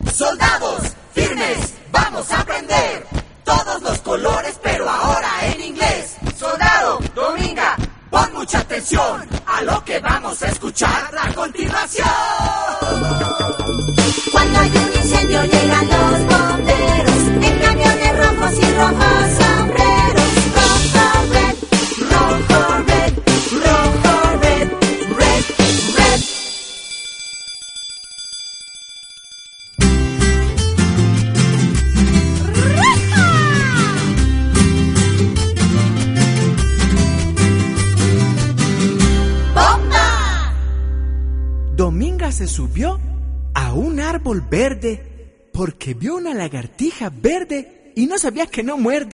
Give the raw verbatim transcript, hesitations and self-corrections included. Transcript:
Soldados, firmes, vamos a aprender todos los colores, pero ahora en inglés. Soldado, Dominga, pon mucha atención a lo que vamos a escuchar a continuación. Cuando hay un incendio llegan los bomberos en camiones rojos y rojos sombreros. Rojo, red, rojo, red, rojo, red, red, red. ¡Bomba! Dominga se subió a un árbol verde porque vio una lagartija verde y no sabía que no muerde.